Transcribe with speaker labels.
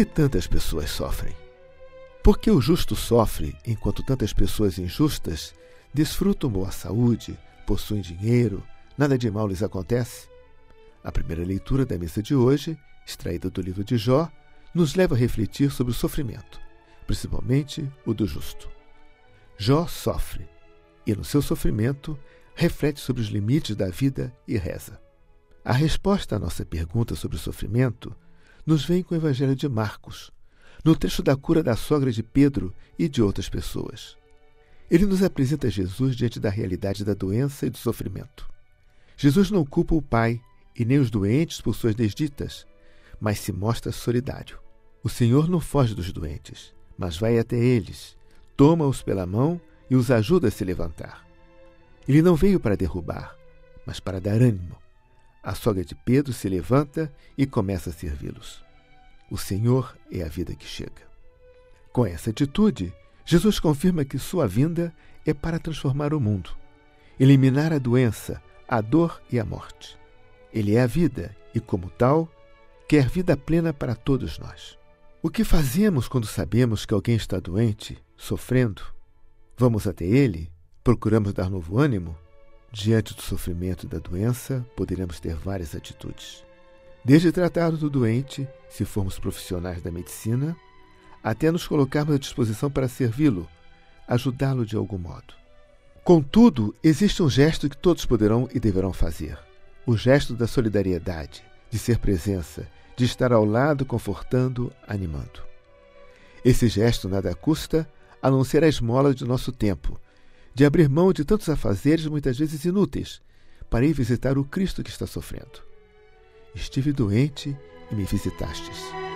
Speaker 1: que tantas pessoas sofrem? Por que o justo sofre enquanto tantas pessoas injustas desfrutam boa saúde, possuem dinheiro, nada de mal lhes acontece? A primeira leitura da missa de hoje, extraída do livro de Jó, nos leva a refletir sobre o sofrimento, principalmente o do justo. Jó sofre e, no seu sofrimento, reflete sobre os limites da vida e reza. A resposta à nossa pergunta sobre o sofrimento nos vem com o Evangelho de Marcos, no trecho da cura da sogra de Pedro e de outras pessoas. Ele nos apresenta Jesus diante da realidade da doença e do sofrimento. Jesus não culpa o Pai e nem os doentes por suas desditas, mas se mostra solidário. O Senhor não foge dos doentes, mas vai até eles, toma-os pela mão e os ajuda a se levantar. Ele não veio para derrubar, mas para dar ânimo. A sogra de Pedro se levanta e começa a servi-los. O Senhor é a vida que chega. Com essa atitude, Jesus confirma que sua vinda é para transformar o mundo, eliminar a doença, a dor e a morte. Ele é a vida e, como tal, quer vida plena para todos nós. O que fazemos quando sabemos que alguém está doente, sofrendo? Vamos até ele? Procuramos dar novo ânimo? Diante do sofrimento e da doença, poderemos ter várias atitudes. Desde tratar do doente, se formos profissionais da medicina, até nos colocarmos à disposição para servi-lo, ajudá-lo de algum modo. Contudo, existe um gesto que todos poderão e deverão fazer. O gesto da solidariedade, de ser presença, de estar ao lado, confortando, animando. Esse gesto nada custa, a não ser a esmola de nosso tempo, de abrir mão de tantos afazeres muitas vezes inúteis, para ir visitar o Cristo que está sofrendo. Estive doente e me visitastes.